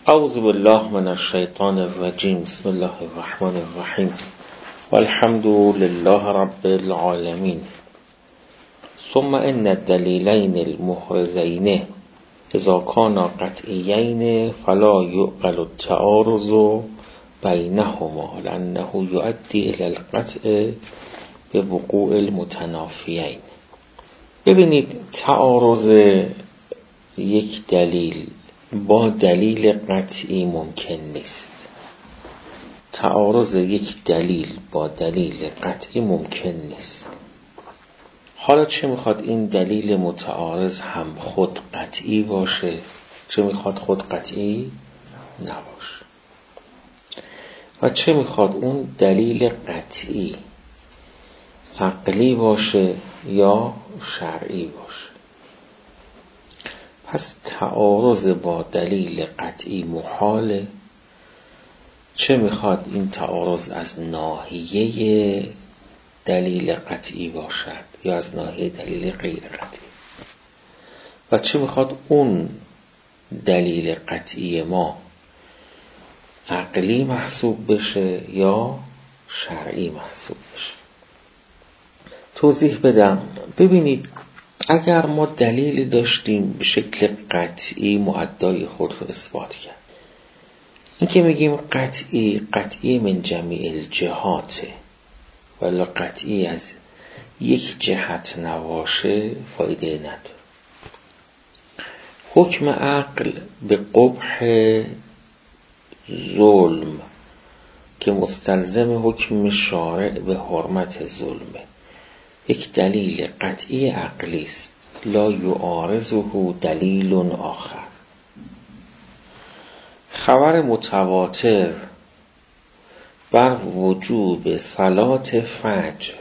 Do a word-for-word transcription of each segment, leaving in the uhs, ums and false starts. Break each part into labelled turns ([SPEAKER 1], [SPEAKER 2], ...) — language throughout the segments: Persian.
[SPEAKER 1] اعوذ بالله من الشیطان الرجیم. بسم الله الرحمن الرحیم. والحمد لله رب العالمین. ثم ان الدلیلین المحرزین اذا كانا قطعیین فلا يعقل التعارض بینهما لانه يؤدي الى القطع بوقوع المتنافیین. ببینید، تعارض یک دلیل با دلیل قطعی ممکن نیست. تعارض یک دلیل با دلیل قطعی ممکن نیست. حالا چه میخواد این دلیل متعارض هم خود قطعی باشه، چه میخواد خود قطعی نباشه، و چه میخواد اون دلیل قطعی عقلی باشه یا شرعی باشه. پس تعارض با دلیل قطعی محاله، چه میخواد این تعارض از ناحیه دلیل قطعی باشد یا از ناحیه دلیل غیر قطعی، و چه میخواد اون دلیل قطعی ما عقلی محسوب بشه یا شرعی محسوب بشه. توضیح بدم. ببینید، اگر ما دلیل داشتیم به شکل قطعی مؤدای خود رو اثبات کرد، این که میگیم قطعی قطعی من جمیع الجهاته، ولی قطعی از یک جهت نباشه فایده نداره. حکم عقل به قبح ظلم که مستلزم حکم شارع به حرمت ظلمه یک دلیل قطعی عقلی است، لا یعارضه دلیل آخر. خبر متواتر بر وجوب صلات فجر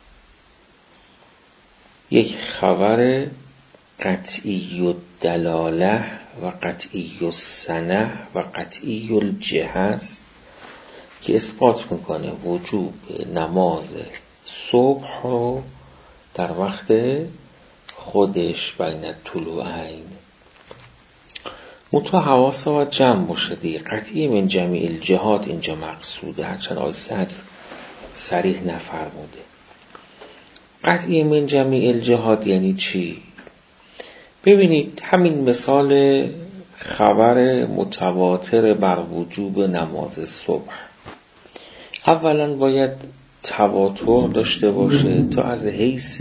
[SPEAKER 1] یک خبر قطعی الدلاله و قطعی السنه و قطعی الجهه است که اثبات میکنه وجوب نماز صبح رو در وقت خودش بین طلوعین. منتها حواس و جمع باشه دیگه. قطعی من جمیع الجهات اینجا مقصوده، هرچند آیه صدر صریح نفرموده. قطعی من جمیع الجهات یعنی چی؟ ببینید، همین مثال خبر متواتر بر وجوب نماز صبح، اولا باید تواتر داشته باشه تا از حیث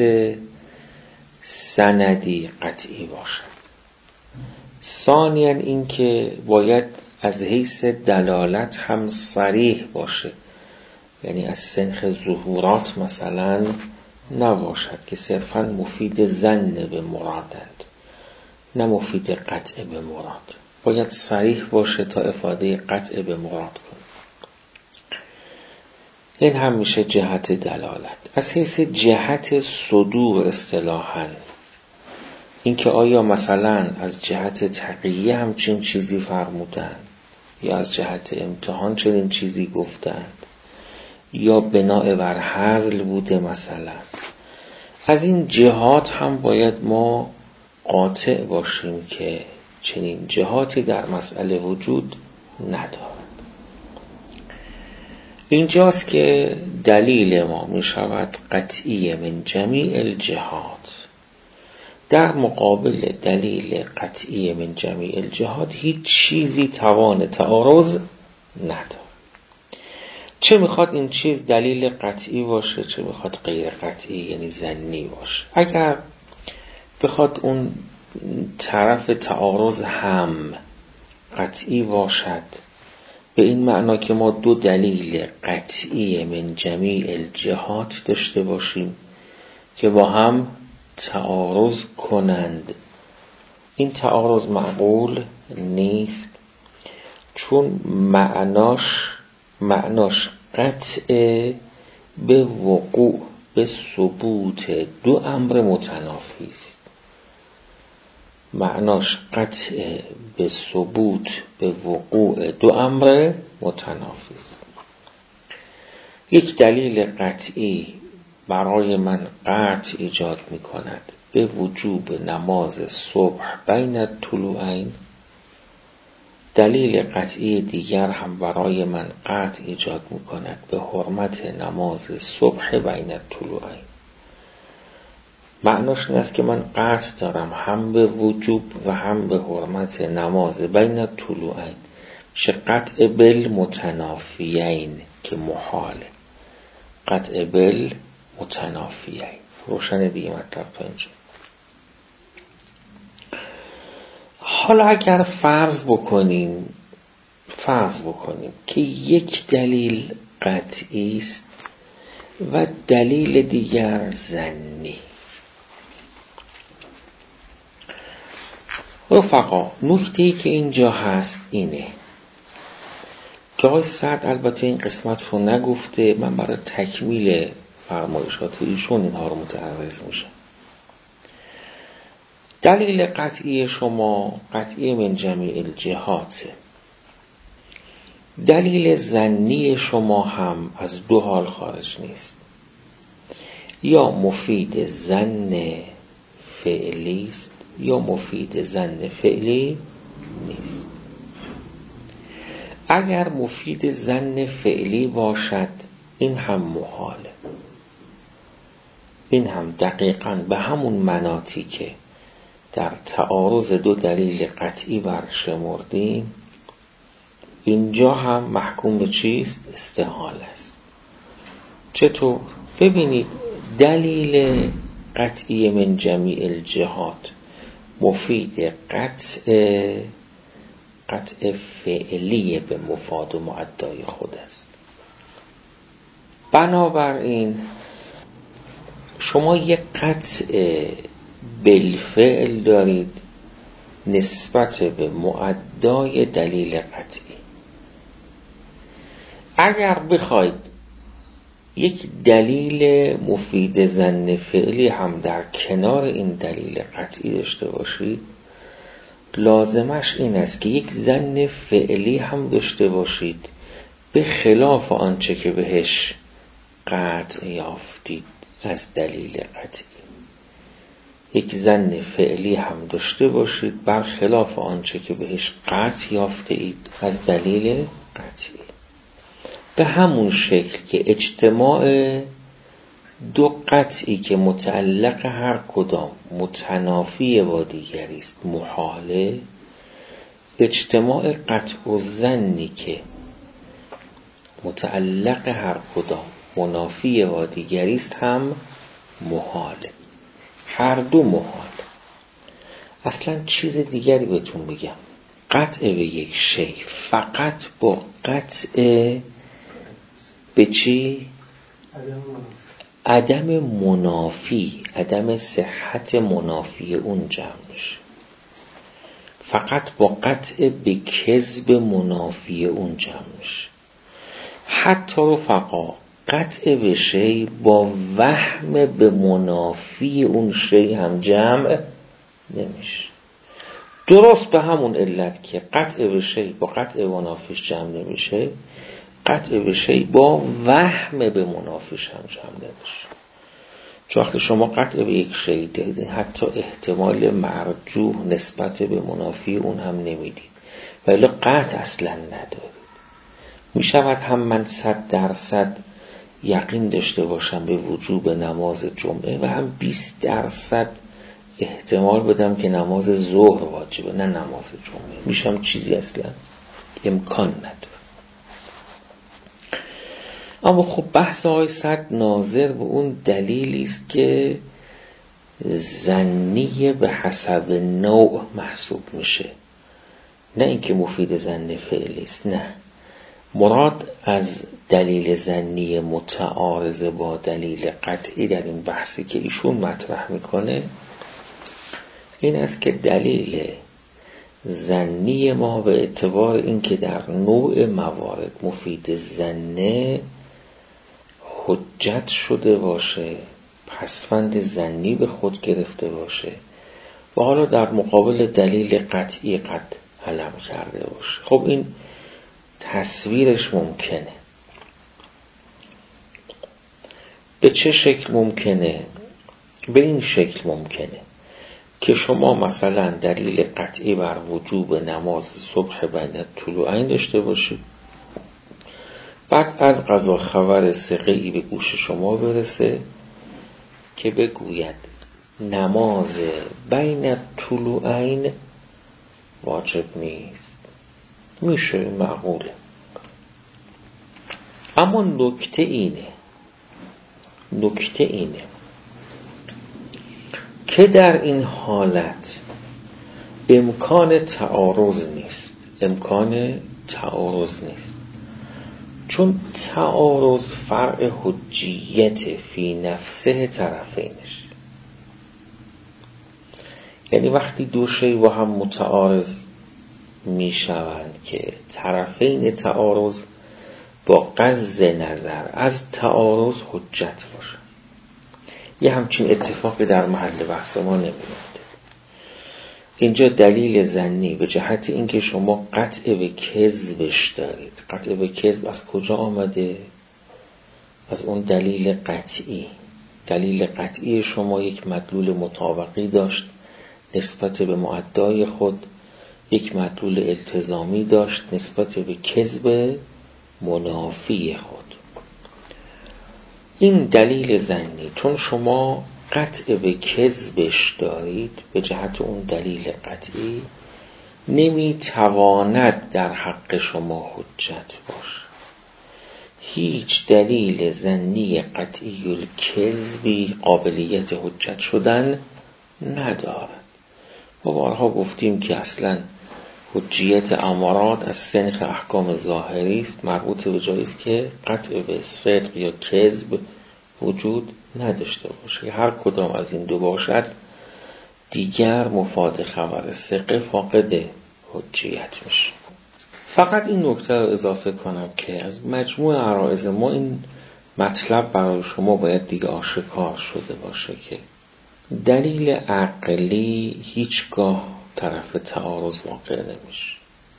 [SPEAKER 1] سندی قطعی باشد. ثانیاً این که باید از حیث دلالت هم صریح باشه، یعنی از سنخ ظهورات مثلا نباشد که صرفاً مفید ظن به مرادند، نه مفید قطع به مراد. باید صریح باشه تا افاده قطع به مراد کنه. این هم میشه جهت دلالت. از حیث جهت صدور اصطلاحاً این که آیا مثلا از جهت تقیه همچین چیزی فرمودن یا از جهت امتحان چنین چیزی گفتند یا بناء بر هزل بوده مثلا، از این جهات هم باید ما قاطع باشیم که چنین جهاتی در مسئله وجود ندارد. اینجاست که دلیل ما می شود قطعی من جمیع الجهات. در مقابل دلیل قطعی من جمیع الجهات هیچ چیزی توان تعارض ندارد. چه میخواد این چیز دلیل قطعی باشه، چه میخواد غیر قطعی یعنی ظنی باشه. اگر بخواد اون طرف تعارض هم قطعی باشد، به این معنا که ما دو دلیل قطعی من جمیع الجهات داشته باشیم که با هم تعارض کنند، این تعارض معقول نیست، چون معناش معناش قطع به وقوع به ثبوت دو امر متنافی است. معناش قطع به ثبوت به وقوع دو امر متنافی است. یک دلیل قطعی برای من قطع ایجاد می کند به وجوب نماز صبح بین طلوعین، دلیل قطعی دیگر هم برای من قطع ایجاد میکند به حرمت نماز صبح بین طلوعین. معناش این است که من قطع دارم هم به وجوب و هم به حرمت نماز بین طلوعین. میشه قطع بل متنافیین که محاله. قطع بل متنافیین. روشن دیگه مطلب تا اینجا. حالا اگر فرض بکنیم فرض بکنیم که یک دلیل قطعی است و دلیل دیگر ظنی. رفقا نکته‌ای که اینجا هست اینه که آقای سعد البته این قسمت رو نگفته، من برای تکمیل فرمایشات ایشون اینها رو متعرض میشم. دلیل قطعی شما قطعی من جمیع الجهات، دلیل ظنی شما هم از دو حال خارج نیست، یا مفید ظن فعلی است یا مفید ظن فعلی نیست. اگر مفید ظن فعلی باشد این هم محاله، این هم دقیقاً به همون مناطی که در تعارض دو دلیل قطعی برشمردیم اینجا هم محکوم به چیست؟ استحاله است. چطور؟ ببینید دلیل قطعی من جمیع الجهات مفید قطع قطع فعلی به مفاد و معدای خود است. بنابراین شما یک قطع بالفعل دارید نسبت به معدای دلیل قطعی. اگر بخواید یک دلیل مفید ظن فعلی هم در کنار این دلیل قطعی داشته باشید، لازمش این است که یک ظن فعلی هم داشته باشید به خلاف آنچه که بهش قطع یافتید از دلیل قطعی. یک ظن فعلی هم داشته باشید بر خلاف آنچه که بهش قطع یافته اید از دلیل قطعی. به همون شکل که اجتماع دو قطعی که متعلق هر کدام متنافی با دیگری است محاله، اجتماع قطع و ظنی که متعلق هر کدام منافی با دیگری است هم محاله. هر دو محال. اصلا چیز دیگری بهتون بگم، قطع به یک شی فقط با قطع به چی؟ عدم منافی، عدم صحت منافی اون جمع میشه. فقط با قطع به کذب منافی اون جمع میشه. حتی رفقا قطع به شی با وهم به منافی اون شی هم جمع نمیشه. درست به همون علت که قطع به شی با قطع منافیش جمع نمیشه، قطع به شی با وهم به منافیش هم جمع نمیشه. چون وقتی شما قطع به یک شی دارید حتی احتمال مرجوح نسبت به منافی اون هم نمیدید، ولی قطع اصلا ندارید. میشود هم من صد درصد یقین داشته باشم به وجوب نماز جمعه و هم بیست درصد احتمال بدم که نماز ظهر واجبه نه نماز جمعه. میشم چیزی اصلا امکان نداره. اما خب بحث آقای سعد ناظر به اون دلیلی است که ظنی به حسب نوع محسوب میشه، نه اینکه مفید ظن فعلی است. نه، مراد از دلیل ظنی متعارض با دلیل قطعی در این بحثی که ایشون مطرح میکنه این است که دلیل ظنی ما به اعتبار اینکه در نوع موارد مفید ظنه حجت شده باشه، پسوند ظنی به خود گرفته باشه و حالا در مقابل دلیل قطعی قد علم کرده باشه. خب این تصویرش ممکنه. به چه شکل ممکنه؟ به این شکل ممکنه که شما مثلا دلیل قطعی بر وجوب نماز صبح بین طلوعین داشته باشید، بعد از قضا خبر ثقه‌ای به گوش شما برسه که بگوید نماز بین طلوعین واجب نیست، میشه، معقوله. اما نکته اینه نکته اینه که در این حالت امکان تعارض نیست امکان تعارض نیست چون تعارض فرع حجیت فی نفسه طرفینش. یعنی وقتی دو شی با هم متعارض می شوند که طرفین تعارض با قصد نظر از تعارض حجت باشه، یه همچین اتفاقی در محل بحث ما نمیفته. اینجا دلیل ظنی به جهت اینکه شما قطع به کذبش دارید. قطع به کذب از کجا آمده؟ از اون دلیل قطعی. دلیل قطعی شما یک مدلول مطابقی داشت نسبت به مؤدای خود، یک مدلول التزامی داشت نسبت به کذب منافی خود. این دلیل ظنی چون شما قطع به کذبش دارید، به جهت اون دلیل قطعی نمیتواند در حق شما حجت باشه. هیچ دلیل ظنی قطعی الکذبی قابلیت حجت شدن ندارد. ما بارها گفتیم که اصلا حجیت امارات از سنخ احکام ظاهری است، مربوط به جایی است که قطع به صدق یا کذب وجود نداشته باشه. هر کدام از این دو باشد دیگر مفاد خبر ثقه فاقد حجیت میشه. فقط این نکته رو اضافه کنم که از مجموع عرایض ما این مطلب برای شما باید دیگه آشکار شده باشه که دلیل عقلی هیچگاه طرف تعارض واقع نمیشه.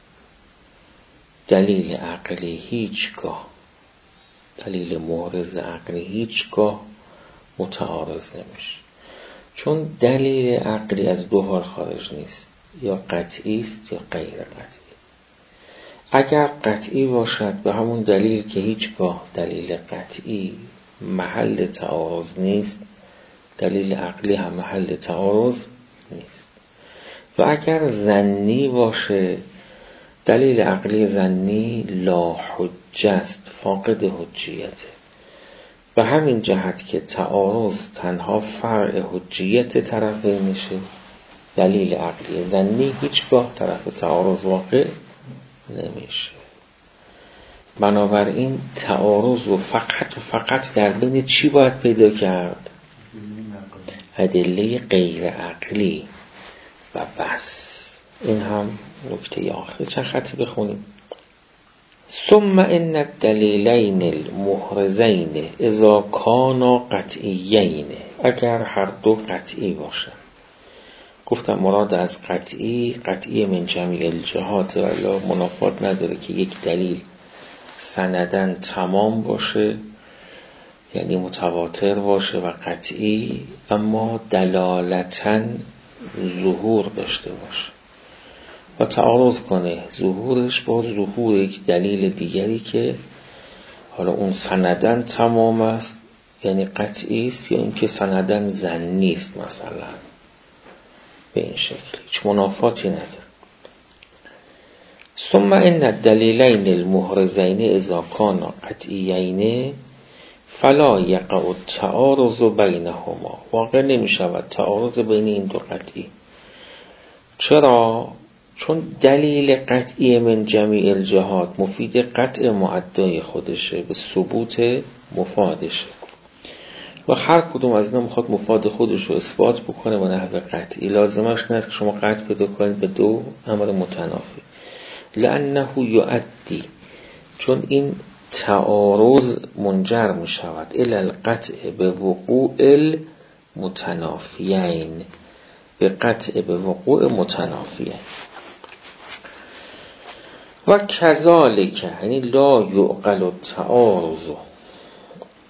[SPEAKER 1] دلیل عقلی هیچگاه دلیل محرز عقلی هیچگاه متعارض نمیشه، چون دلیل عقلی از دو حال خارج نیست، یا قطعی است یا غیر قطعی. اگر قطعی باشد به همون دلیل که هیچگاه دلیل قطعی محل تعارض نیست، دلیل عقلی هم محل تعارض نیست. و اگر ظنی باشه دلیل عقلی ظنی لا حجه است، فاقد حجیته. به همین جهت که تعارض تنها فرع حجیت طرفین میشه، دلیل عقلی ظنی هیچگاه طرف تعارض واقع نمیشه. بنابراین تعارض و فقط فقط در بین چی باید پیدا کرد؟ ادله غیر عقلی و بس. این هم نکته آخر. چند خطی بخونیم. ثم ان الدلیلین المحرزین اذا کانا قطعیین، اگر هر دو قطعی باشن. گفتم مراد از قطعی قطعی من جمیع الجهات، ولی منافات نداره که یک دلیل سندن تمام باشه، یعنی متواتر باشه و قطعی، اما دلالتاً ظهور داشته باشه و تعارض کنه ظهورش با ظهور یک دلیل دیگری که حالا اون سندن تمام است یعنی قطعی است، یا اینکه سندن ظنی است مثلا. به این شکل هیچ منافاتی نداره. ثم ان الدلیلین المحرزین اذا کانا قطعیین فلا یقع التعارض بینهما، واقع نمی شود تعارض بین این دو قطعی. چرا؟ چون دلیل قطعی من جمیع الجهات مفید قطع معدای خودشه، به ثبوت مفادشه، و هر کدوم از اینا میخواد مفاد خودش رو اثبات بکنه و نحو قطعی. لازمش نیست که شما قطع پیدا کنید به دو امر متنافی. لانه یؤدی، چون این تعارض منجر می شود الی القطع به وقوع المتنافیین، به قطع به وقوع متنافیین. و کذالک، یعنی لا یعقل التعارض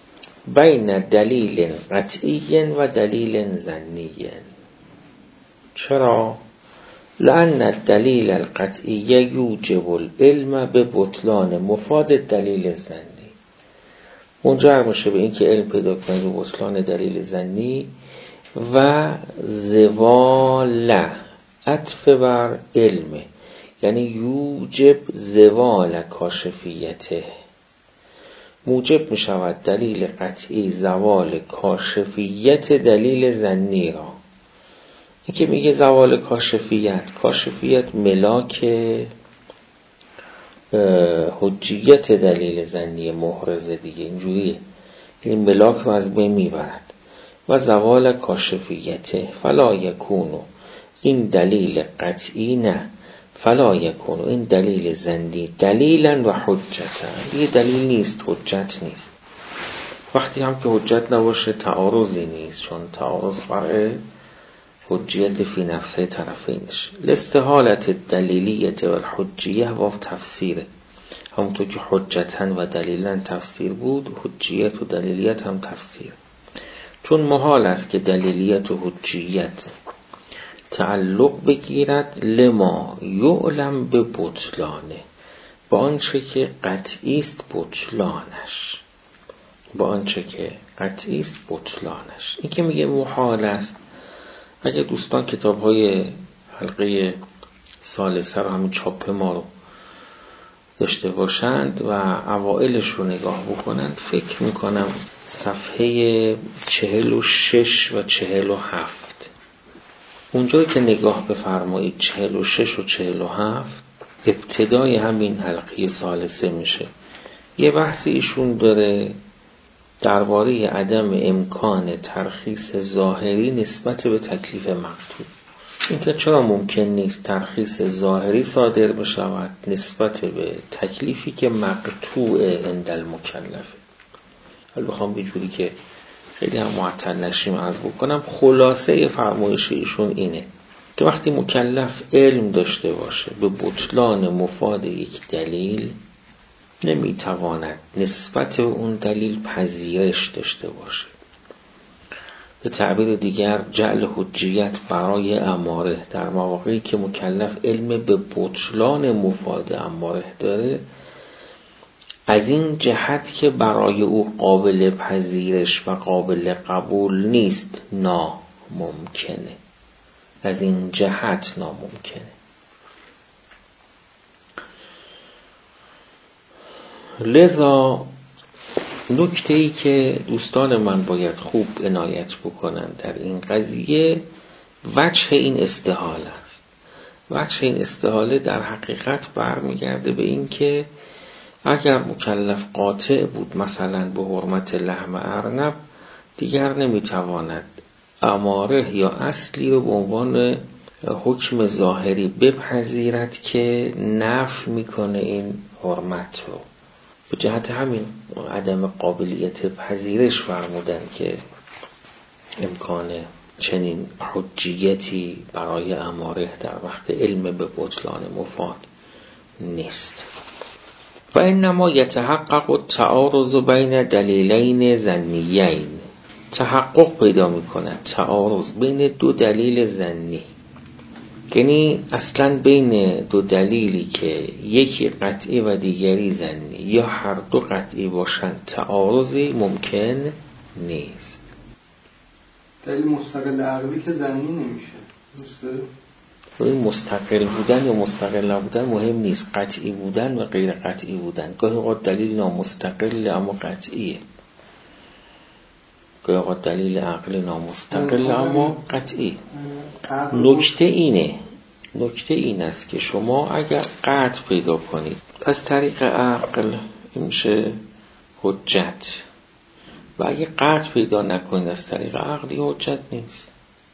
[SPEAKER 1] بین دلیل قطعی و دلیل ظنی. چرا؟ لأن الدلیل القطعی یوجب العلم به بطلان مفاد دلیل ظنی. منجر میشه به این که علم پیدا کنه به بطلان دلیل ظنی و زوال عطف بر علم، یعنی یوجب زوال کاشفیته، موجب می شود دلیل قطعی زوال کاشفیت دلیل ظنی را. این که میگه زوال کاشفیت، کاشفیت ملاک حجیت دلیل ظنی محرز دیگه، اینجوریه، این ملاک رو از بین میبرد. و زوال کاشفیت فلا یکونو، این دلیل قطعی نه، فلا یکونو این دلیل ظنی دلیلا و حجتا، یه دلیل نیست، حجت نیست. وقتی هم که حجت نباشه تعارضی نیست، چون تعارض فرع حجیت فی نفسه طرفینش. لاستحالت دلیلیت و الحجیه و تفسیره، همونطور که حجتن و دلیلن تفسیر بود، حجیت و دلیلیت هم تفسیر. چون محال است که دلیلیت و حجیت تعلق بگیرد لما یعلم به بطلانه، با آنچه که قطعی است بطلانش، با آنچه که قطعی است بطلانش. این که میگه محال است، اگه دوستان کتاب های حلقه ثالثه رو همین چاپ ما رو داشته باشند و اوائلش رو نگاه بکنند، فکر میکنم صفحه چهل و شش و چهل و هفت، اونجایی که نگاه بفرمایید چهل و شش و چهل و هفت ابتدای همین حلقه ثالثه میشه. یه بحثی ایشون داره درباره عدم امکان ترخیص ظاهری نسبت به تکلیف مقطوع. این که چرا ممکن نیست ترخیص ظاهری صادر بشود نسبت به تکلیفی که مقطوع عند المکلف. حالا بخوام به جوری که خیلی هم معطل نشیم عرض بکنم، خلاصه فرمایش ایشون اینه که وقتی مکلف علم داشته باشه به بطلان مفاد یک دلیل، نمیتواند نسبت به اون دلیل پذیرش داشته باشه. به تعبیر دیگر جعل حجیت برای اماره در مواقعی که مکلف علم به بطلان مفاد اماره داره، از این جهت که برای او قابل پذیرش و قابل قبول نیست ناممکنه، از این جهت ناممکنه. لذا نکته‌ای که دوستان من باید خوب عنایت بکنن در این قضیه وجه این استحاله است. وجه این استحاله در حقیقت برمیگرده به این که اگر مکلف قاطع بود مثلا به حرمت لحم ارنب، دیگر نمیتواند اماره یا اصلی رو به عنوان حکم ظاهری بپذیرد که نفی میکنه این حرمت رو. به جهت همین عدم قابلیت پذیرش فرمودن که امکان چنین حجیتی برای اماره در وقت علم به بطلان مفاد نیست. و انما یتحقق التعارض بین دلیلین ظنیین، تحقق پیدا میکند تعارض بین دو دلیل ظنی، یعنی اصلا بین دو دلیلی که یکی قطعی و دیگری ظنی یا هر دو قطعی باشند تعارضی ممکن نیست.
[SPEAKER 2] دلیل مستقل عقلی که ظنی نمیشه. درسته؟
[SPEAKER 1] این مستقل بودن یا مستقل نبودن مهم نیست، قطعی بودن و غیر قطعی بودن. گاهی اوقات دلیل نامستقل اما قطعیه، گاهی اوقات دلیل عقلی نامستقل اما قطعی. نکته اینه نکته این است که شما اگر قطع پیدا کنید از طریق عقل میشه حجت، و اگه قطع پیدا نکنید از طریق عقلی حجت نیست.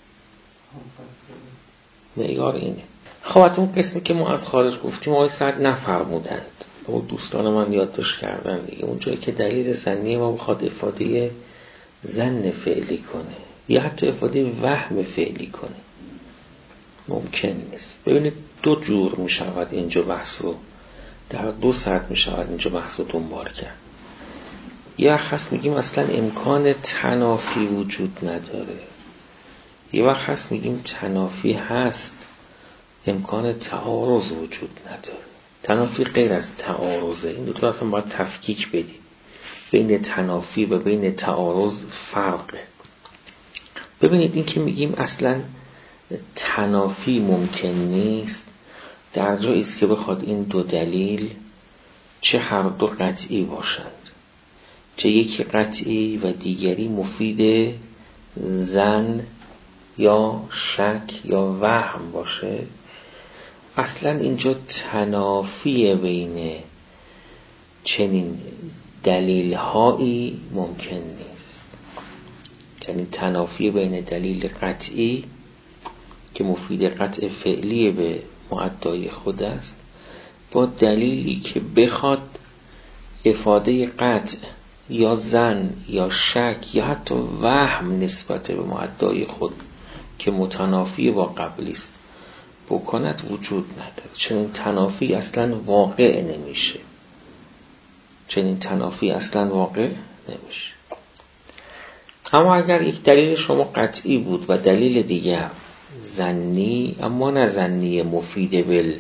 [SPEAKER 1] معیار اینه. خب اون قسمی که ما از خارج گفتیم آقای سعد نفرمودند، اما دوستان من یادداشت کردن دیگه، اون جایی که دلیل ظنی ما بخواد افاده ظن فعلی کنه یا حتی افاده وهم فعلی کنه ممکن نیست. ببینید دو جور می شود اینجا بحث رو در دو سطح می شود اینجا بحث رو دنبال کرد. یا خاص میگیم اصلا امکان تنافی وجود نداره، یه وقت هست میگیم تنافی هست، امکان تعارض وجود نداره. تنافی غیر از تعارضه. این دو تا اصلا باید تفکیک بدید. بین تنافی و بین تعارض فرقه. ببینید این که میگیم اصلا تنافی ممکن نیست، در جایی است که بخواد این دو دلیل چه هر دو قطعی باشند، چه یکی قطعی و دیگری مفید ظن یا شک یا وهم باشه. اصلا اینجا تنافی بین چنین دلیل هایی ممکن نیست. یعنی تنافی بین دلیل قطعی که مفید قطع فعلی به معدای خود است با دلیلی که بخواد افاده قطع یا ظن یا شک یا حتی وهم نسبت به معدای خود که متنافی با قبلی است بکند وجود نداره. چنین تنافی اصلا واقع نمیشه. چنین تنافی اصلا واقع نمیشه. اما اگر یک دلیل شما قطعی بود و دلیل دیگر ظنی، اما نه ظنی مفید بال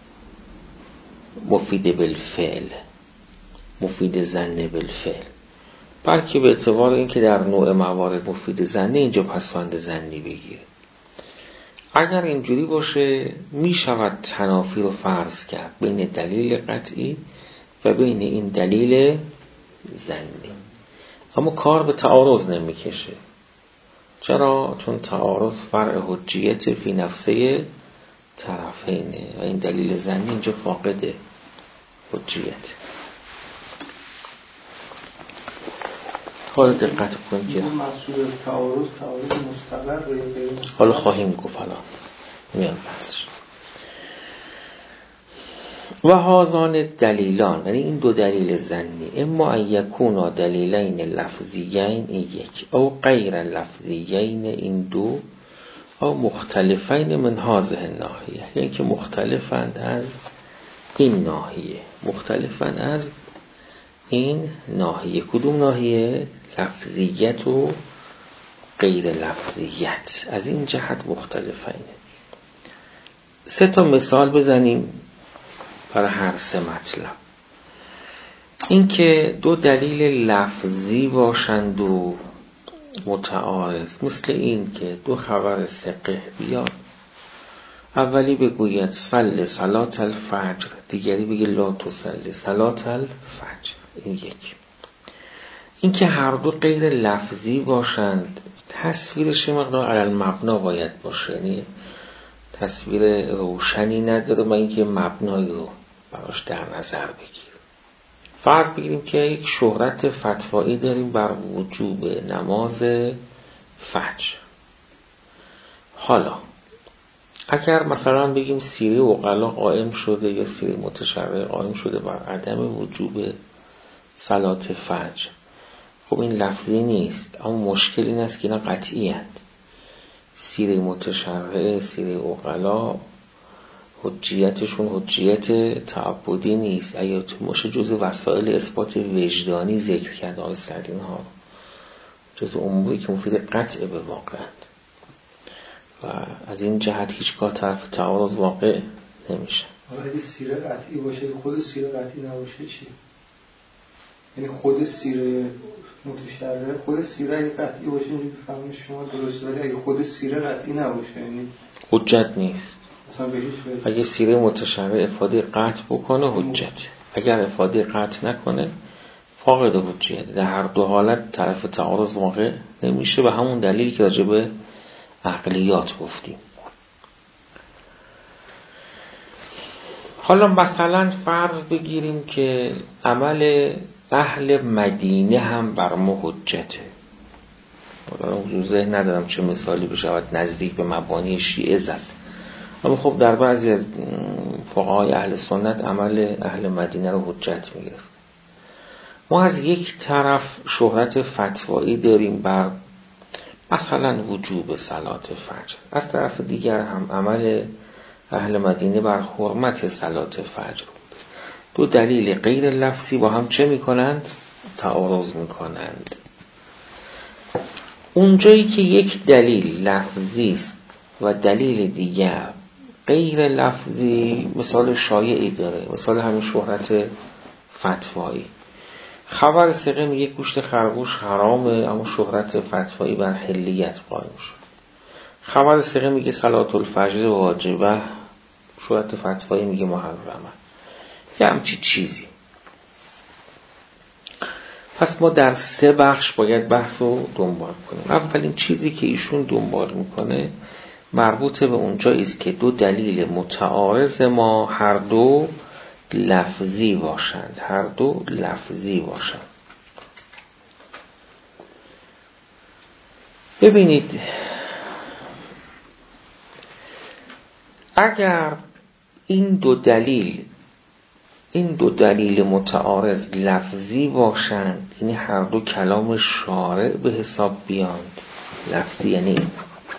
[SPEAKER 1] مفید بالفعل، مفید ظن بالفعل، بلکه به اعتبار اینکه در نوع موارد مفید ظنی اینجا پسوند ظنی بگیره. اگر اینجوری باشه می شود تنافی رو فرض کرد بین دلیل قطعی و بین این دلیل ظنی، اما کار به تعارض نمی کشه. چرا؟ چون تعارض فرع حجیت فی نفسه طرفینه و این دلیل ظنی اینجا فاقد حجیت. حالا دقت کنید که
[SPEAKER 2] مقصود تعارض تعارض مستقر یا غیر مستقر
[SPEAKER 1] حالا خواهیم گفت. حالا میان بحثش. و هازان دلیلان، یعنی این دو دلیل ظنی، اما ان یکونا دلیلین لفظیین، این یک، او غیر لفظیین، این دو، او مختلفین من هذه الناحیه، یعنی که مختلفند از این ناحیه، مختلفند از این ناحیه. کدوم ناحیه؟ لفظیت و غیر لفظیت. از این جهت مختلفین. سه تا مثال بزنیم برای هر سه مطلب. این که دو دلیل لفظی باشند و متعارض، مثل این که دو خبر ثقه بیاد، اولی بگوید صل صلات الفجر، دیگری بگه لا تصلی صلات الفجر. این یک. این که هر دو غیر لفظی باشند، تصویرش مقدار علی المبنا باید باشه، یعنی تصویر روشنی نداره و اینکه مبنایی رو براش در نظر بگیر. فرض بگیریم که یک شهرت فتوایی داریم بر وجوب نماز فجر. حالا اگر مثلا بگیم سیره عقلا قائم شده یا سیره متشرع قائم شده بر عدم وجوب صلات فجر، خب این لفظی نیست، اما مشکل این است که اینا قطعی هست. سیره متشرع، سیره عقلا حجیتشون حجیت تعبدی نیست. اگه باشه جز وسایل اثبات وجدانی ذکر کرده آقای سعدی ها، جز اموری که مفید قطع به واقعند و از این جهت هیچگاه طرف تعارض واقع نمیشه.
[SPEAKER 2] اگه سیره قطعی باشه خود سیره قطعی نباشه چی؟ یعنی خود سیره متشرع، خود سیره اگه قطعی باشه اینجوری بفهمید شما درست، ولی اگه خود سیره قطعی نباشه یعنی حجت
[SPEAKER 1] نیست. اگه سیره متشرع افاده قطع بکنه حجت، اگر افاده قطع نکنه فاقد حجت. در هر دو حالت طرف تعارض واقع نمیشه و همون دلیلی که راجع به عقلیات گفتیم. حالا مثلا فرض بگیریم که عمل اهل مدینه هم بر ما حجته. حالا حضور ذهن ندارم چه مثالی بشود نزدیک به مبانی شیعه زد، اما خب در بعضی از فقهای اهل سنت عمل اهل مدینه رو حجت میگرفت. ما از یک طرف شهرت فتوایی داریم بر مثلا وجوب صلات فجر، از طرف دیگر هم عمل اهل مدینه بر حرمت صلات فجر. دو دلیل غیر لفظی با هم چه میکنند؟ تعارض میکنند. اونجایی که یک دلیل لفظی است و دلیل دیگر غیر لفظی، مثال شایعی داره، مثال همین شهرت فتوایی. خبر ثقه میگه گوشت خرگوش حرامه، اما شهرت فتوایی بر حلیت قائم شد. خبر ثقه میگه صلاة الفجر واجبه، شهرت فتوایی میگه محرمه. یه همچی چیزی. پس ما در سه بخش باید بحث رو دنبال کنیم. اولین چیزی که ایشون دنبال میکنه مربوط به اونجایی است که دو دلیل متعارض ما هر دو لفظی باشند، هر دو لفظی باشند. ببینید، اگر این دو دلیل این دو دلیل متعارض لفظی باشند، یعنی هر دو کلام شارع به حساب بیاند، لفظی یعنی این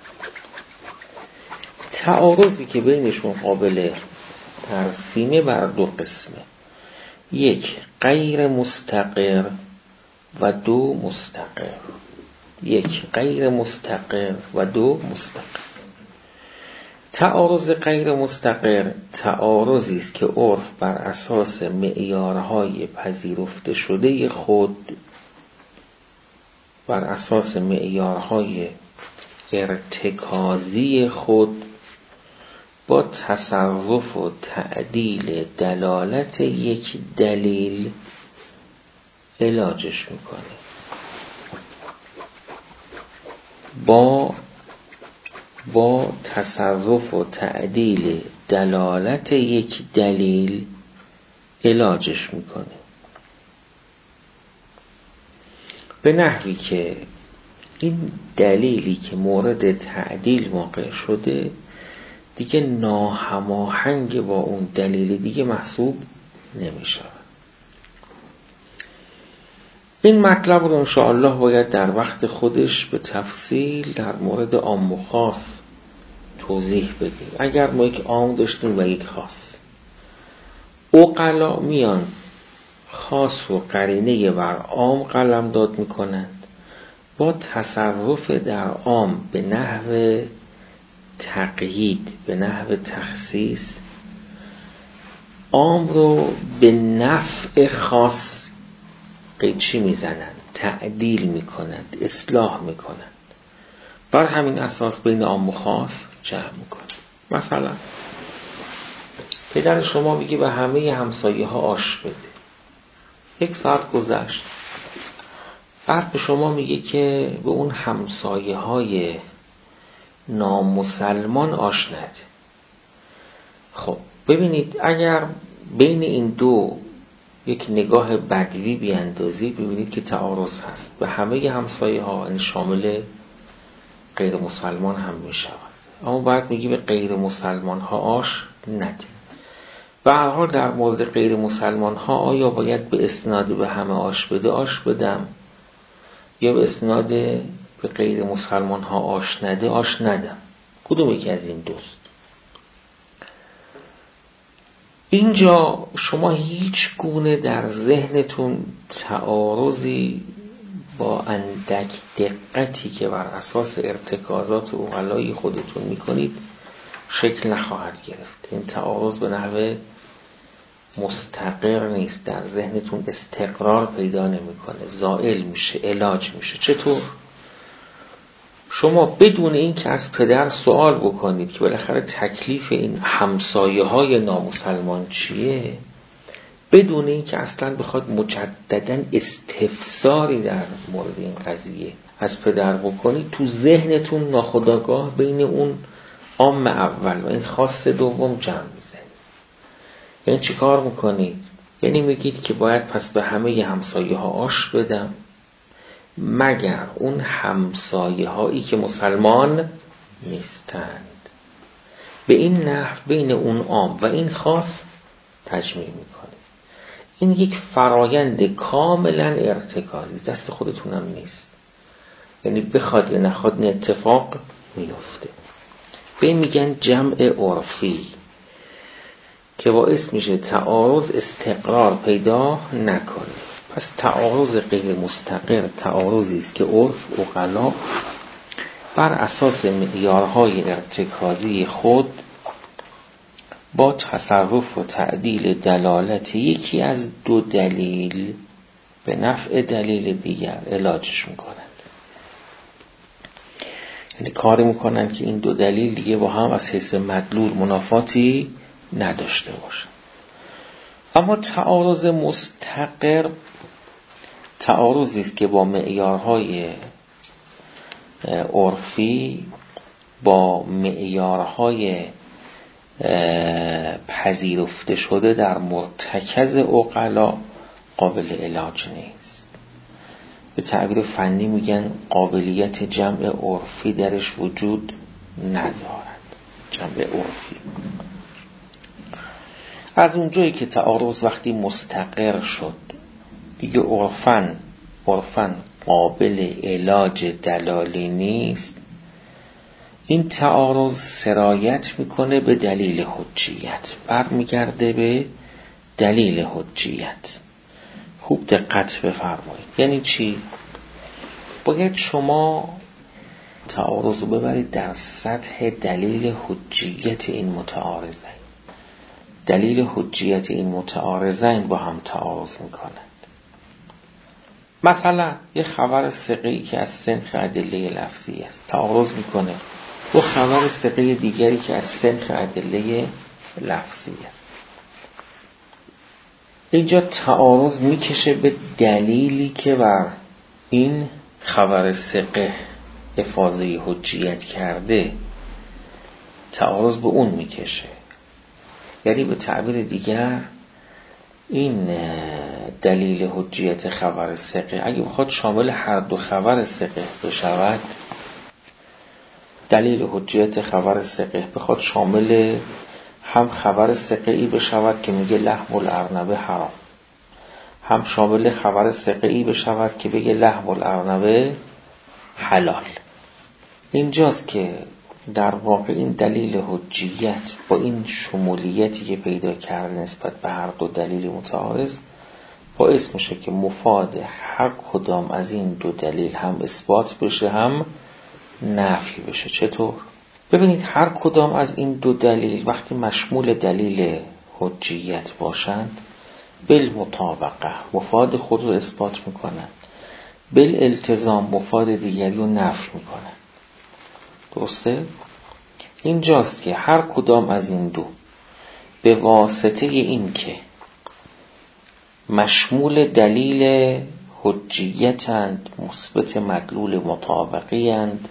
[SPEAKER 1] تعارضی که بینشون قابل ترسیمه بر دو قسمه: یک غیر مستقر و دو مستقر. یک غیر مستقر و دو مستقر. تعارض غیر مستقر تعارضی است که عرف بر اساس معیارهای پذیرفته شده خود، بر اساس معیارهای ارتکازی خود با تصرف و تعدیل دلالت یک دلیل علاجش میکنه. با با تصرف و تعدیل دلالت یک دلیل علاجش میکنه، به نحوی که این دلیلی که مورد تعدیل واقع شده دیگه ناهماهنگ با اون دلیل دیگه محسوب نمیشه. این مطلب رو انشاءالله باید در وقت خودش به تفصیل در مورد عام و خاص توضیح بدیم. اگر ما یک عام داشتیم و یک خاص، عقلا میان خاص و قرینه بر عام قلم داد میکنند، با تصرف در عام به نحو تقیید، به نحو تخصیص، عام رو به نفع خاص قیچی میزنند، تعدیل میکنند، اصلاح میکنند. بر همین اساس بین عام و خاص جمع میکنند. مثلا پدر شما میگه به همه همسایه ها آش بده. یک ساعت گذشت، بعد به شما میگه که به اون همسایه های نامسلمان آش نده. خب ببینید، اگر بین این دو یک نگاه بدوی بیاندازی، ببینید که تعارض هست. به همه همسایه ها، این شامل غیر مسلمان هم می شود، اما باید میگی به غیر مسلمان ها آش نده. به هر حال در مورد غیر مسلمان ها آیا باید به اسناد به همه آش بده آش بدم، یا به اسناد به غیر مسلمان ها آش نده آش ندم؟ کدوم یکی از این دوست؟ اینجا شما هیچ گونه در ذهنتون تعارضی با اندک دقتی که بر اساس ارتکازات عقلای خودتون میکنید شکل نخواهد گرفت. این تعارض به نحو مستقر نیست، در ذهنتون استقرار پیدا نمیکنه، زائل میشه، علاج میشه. چطور؟ شما بدون این که از پدر سوال بکنید که بالاخره تکلیف این همسایه های نامسلمان چیه، بدون این که اصلا بخواد مجدداً استفساری در مورد این قضیه از پدر بکنید، تو ذهنتون ناخودآگاه بین اون عام اول و این خاص دوم جمع میزنید. یعنی چی کار میکنید؟ یعنی میگید که باید پس به همه همسایه ها آش بدم مگر اون همسایه هایی که مسلمان نیستند. به این نحو بین اون عام و این خاص تجمیع میکنه. این یک فرایند کاملا ارتکازی، دست خودتونم نیست، یعنی بخواد یا نخواد این اتفاق میفته. به این میگن جمع عرفی که باعث میشه تعارض استقرار پیدا نکنه. پس تعارض غیر مستقر تعارضی است که عرف عقلا بر اساس معیارهای ارتکازی خود با تصرف و تعدیل دلالت یکی از دو دلیل به نفع دلیل دیگر علاجش میکنند. یعنی کاری میکنند که این دو دلیل دیگه با هم از حیث مدلول منافاتی نداشته باشند. اما تعارض مستقر تعارضی است که با معیارهای عرفی با معیارهای پذیرفته شده در مرتکز عقلا قابل علاج نیست. به تعبیر فنی میگن قابلیت جمع عرفی درش وجود ندارد. جمع عرفی از اونجایی که تعارض وقتی مستقر شد دیگه عرفاً عرفاً قابل علاج دلالی نیست، این تعارض سرایت میکنه به دلیل حجیت، برمیگرده به دلیل حجیت. خوب دقت بفرمایید. یعنی چی؟ باید شما تعارض رو ببرید در سطح دلیل حجیت این متعارضین. دلیل حجیت این متعارضین با هم تعارض میکنند. مثلا یه خبر ثقه‌ای که از سنخ ادله لفظی است تعارض میکنه با خبر ثقه دیگری که از سنخ ادله لفظی است. اینجا تعارض میکشه به دلیلی که بر این خبر ثقه افاضه حجیت کرده، تعارض به اون میکشه. یعنی به تعبیر دیگر این دلیل حجیت خبر ثقه اگه بخواد شامل هر دو خبر ثقه بشود، دلیل حجیت خبر ثقه بخواد شامل هم خبر ثقه‌ای بشود که میگه لحم الارنبه حرام، هم شامل خبر ثقه‌ای بشود که بگه لحم الارنبه حلال. اینجاست که در واقع این دلیل حجیت با این شمولیتی که پیدا کرده نسبت به هر دو دلیل متعارض باعث میشه که مفاد هر کدام از این دو دلیل هم اثبات بشه هم نفی بشه. چطور؟ ببینید هر کدام از این دو دلیل وقتی مشمول دلیل حجیت باشند بالمطابقه مفاد خود رو اثبات میکنند، بالالتزام مفاد دیگری رو نفی میکنند. درسته؟ اینجاست که هر کدام از این دو به واسطه این که مشمول دلیل حجیتند، مثبت مدلول مطابقی‌اند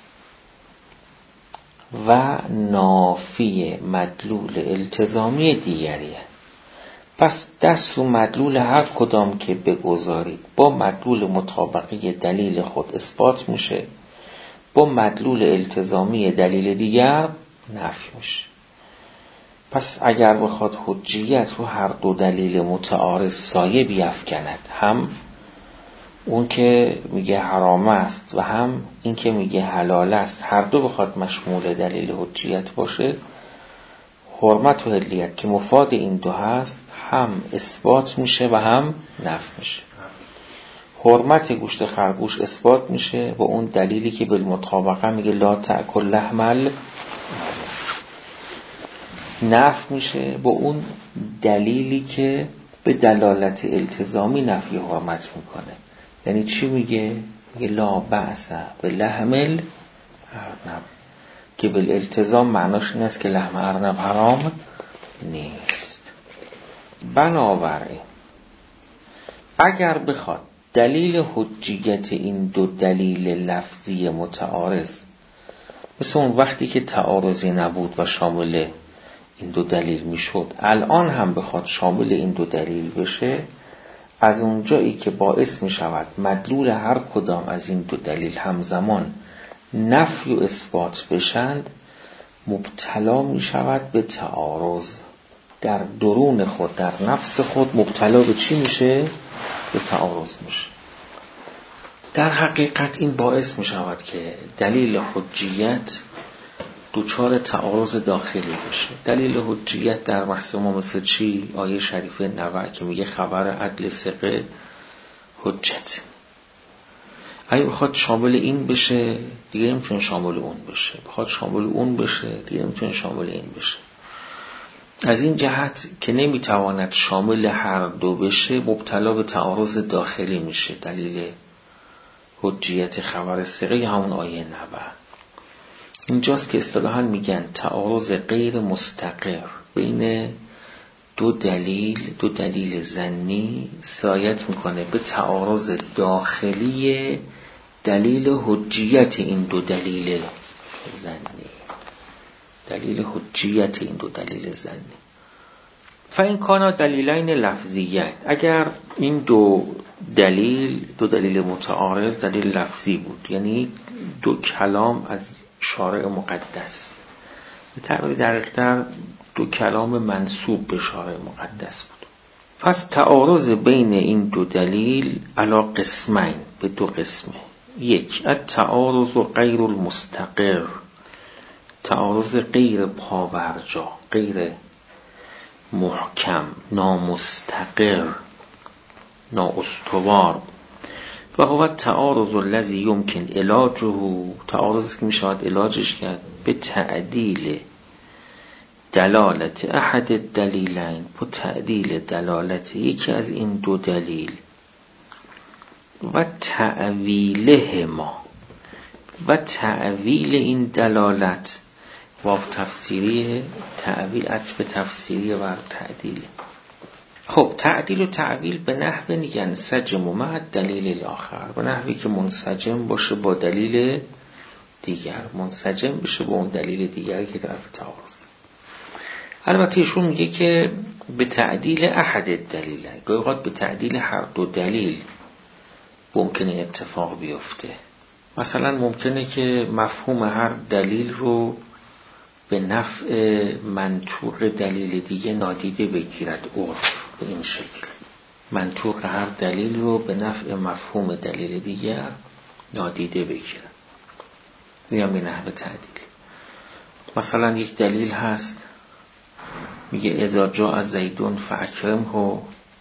[SPEAKER 1] و نافی مدلول التزامی دیگریه. پس دست و مدلول هر کدام که بگذارید با مدلول مطابقی دلیل خود اثبات میشه، با مدلول التزامی دلیل دیگر نفی میشه. پس اگر بخواد حجیت رو هر دو دلیل متعارض سایه بیفکند، هم اون که میگه حرام است و هم این که میگه حلال است، هر دو بخواد مشمول دلیل حجیت باشه، حرمت و حلیت که مفاد این دو هست هم اثبات میشه و هم نفی میشه. حرمت گوشت خرگوش اثبات میشه با اون دلیلی که بالمطابقه میگه لا تأکل لحم ال، نفی میشه با اون دلیلی که به دلالت التزامی نفی حرمت میکنه. یعنی چی میگه؟ میگه لا بأس به لحم الارنب، که بالالتزام معناش این است که لحم ارنب حرام نیست. بنابراین اگر بخواد دلیل حجیت این دو دلیل لفظی متعارض مثل اون وقتی که تعارضی نبود و شامل این دو دلیل میشد، الان هم بخواد شامل این دو دلیل بشه، از اونجایی که باعث می شود مدلول هر کدام از این دو دلیل همزمان نفی و اثبات بشند، مبتلا می شود به تعارض در درون خود، در نفس خود مبتلا به چی میشه؟ به تعارض میشه. در حقیقت این باعث می شود که دلیل حجیت دوچار تعارض داخلی بشه. دلیل حجیت در بحث ما مثل چی؟ آیه شریفه نوع که میگه خبر عدل ثقه حجت. اگه بخواد شامل این بشه دیگه نمیتونه شامل اون بشه، بخواد شامل اون بشه دیگه نمیتونه شامل این بشه. از این جهت که نمیتواند شامل هر دو بشه مبتلا به تعارض داخلی میشه. دلیل حجیت خبر ثقه همون آیه نبع. اینجاست که اصطلاحاً میگن تعارض غیر مستقر بین دو دلیل دو دلیل ظنی سرایت میکنه به تعارض داخلی دلیل حجیت این دو دلیل ظنی. دلیل حجیت این دو دلیل ظنی. فإن کانا دلیلین لفظیین، اگر این دو دلیل دو دلیل متعارض دلیل لفظی بود، یعنی دو کلام از شارع مقدس، به تعبیر دقیق‌تر دو کلام منسوب به شارع مقدس بود. پس تعارض بین این دو دلیل علی قسمین، به دو قسمه. یک، التعارض غیر المستقر، تعارض غیر پاورجا، غیر محکم، نامستقر، نااستوار. و هو تعارض الذی یمکن علاجه، تعارضی که میشود علاجش کرد به تعدیل دلالت احد الدلیلین، با تعدیل دلالت یکی از این دو دلیل و تأویلهما، و تأویل این دلالت. واو تفسیری، تأویل عطف تفسیری و تعدیل. خب تعدیل و تأویل به نحو ینسجم مع دلیل الاخر، به نحوی که منسجم باشه با دلیل دیگر، منسجم بشه با اون دلیل دیگری که طرف تعارض. البته ایشون میگه که به تعدیل احد الدلیل، گاهی اوقات به تعدیل هر دو دلیل ممکنه اتفاق بیفته. مثلا ممکنه که مفهوم هر دلیل رو به نفع منطوق دلیل دیگه نادیده بگیرد عرف، به این شکل منطوق هر دلیل رو به نفع مفهوم دلیل دیگر نادیده بگیرد، میگم به نحو تعدیل. مثلا یک دلیل هست میگه اذا جاء زیدون فاکرمه،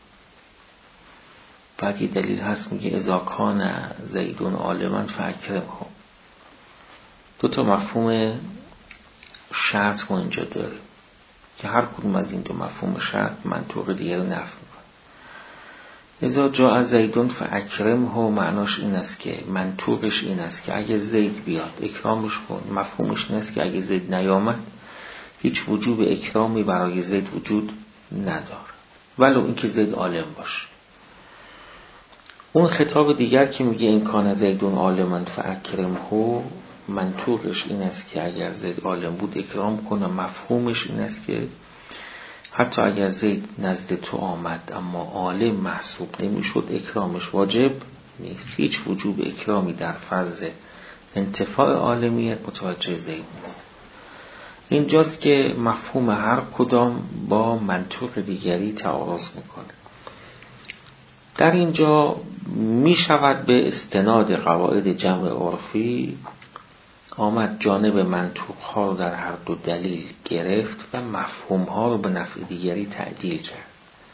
[SPEAKER 1] بعد یک دلیل هست میگه اذا کان زیدون عالما فاکرمه. دو تا مفهوم شرط ما اینجا داره که هر کدوم از این دو مفهوم شرط منطوق دیگر رو نفی میکنه. اذا جاء زیدون فاکرمه معناش این است که منطوقش این است که اگه زید بیاد اکرامش کن. مفهومش این است که اگه زید نیامد هیچ وجوب اکرامی برای زید وجود نداره، ولو اینکه زید عالم باشه. اون خطاب دیگر که میگه این کان زیدون عالما فاکرمه، منطوقش این است که اگر زید عالم بود اکرام کنه. مفهومش این است که حتی اگر زید نزد تو آمد اما عالم محسوب نمیشد، اکرامش واجب نیست. هیچ وجوب اکرامی در فرض انتفاع عالمیت متوجه زید نیست. اینجاست که مفهوم هر کدام با منطوق دیگری تعارض میکنه. در اینجا می شود به استناد قواعد جمع عرفی آمد جانب منطوق ها رو در هر دو دلیل گرفت و مفهوم ها رو به نفع دیگری تعدیل کرد.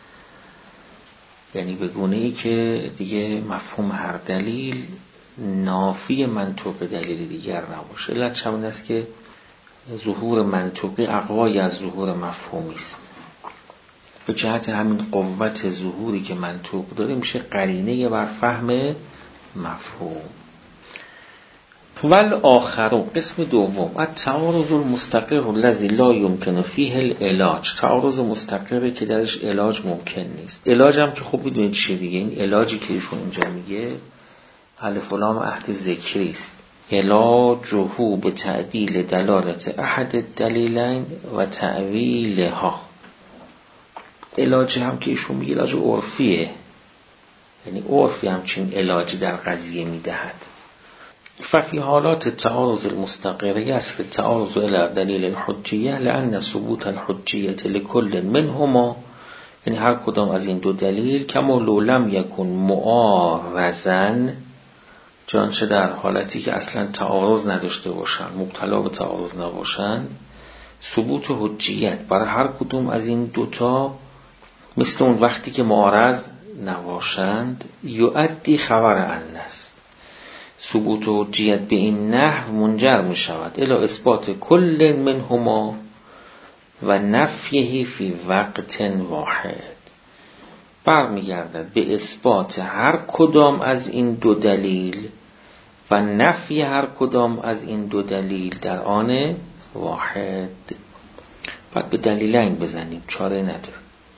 [SPEAKER 1] یعنی به گونه ای که دیگه مفهوم هر دلیل نافی منطوق دلیل دیگر نباشه. علت چون است که ظهور منطوقی اقوای از ظهور مفهومی است. به جهت همین قوت ظهوری که منطوق داره میشه قرینه بر فهم مفهوم. ول آخر، قسم دوم، التعارض المستقر الذی لا یمکن فیه العلاج، تعارض مستقری که درش علاج ممکن نیست. علاج هم که خوب بدونید چیه دیگه. این علاجی که ایشون اینجا میگه الف و لام عهد ذکری است. علاجه به تعدیل دلالت احد الدلیلین و تأویلها. علاج هم که ایشون میگه علاج عرفیه، یعنی عرفی همچین علاجی در قضیه میدهد. ففی حالات تعارض المستقره یصف التعارض الى دلیل الحجیه لان ثبوت الحجیه لكل منهما، یعنی هر کدام از این دو دلیل کما لو لم یکن معارضا، چنانچه در حالتی که اصلا تعارض نداشته باشن، مبتلا به تعارض نباشن، ثبوت حجیت برای هر کدوم از این دوتا مثل اون وقتی که معارض نباشند یؤدی خبر انس، ثبوت حجیت به این نحو منجر می شود الی اثبات کل منهما و نفیه فی وقت واحد، برمیگردد به اثبات هر کدام از این دو دلیل و نفی هر کدام از این دو دلیل در آن واحد. بعد به دلیلین بزنیم، چاره نداره.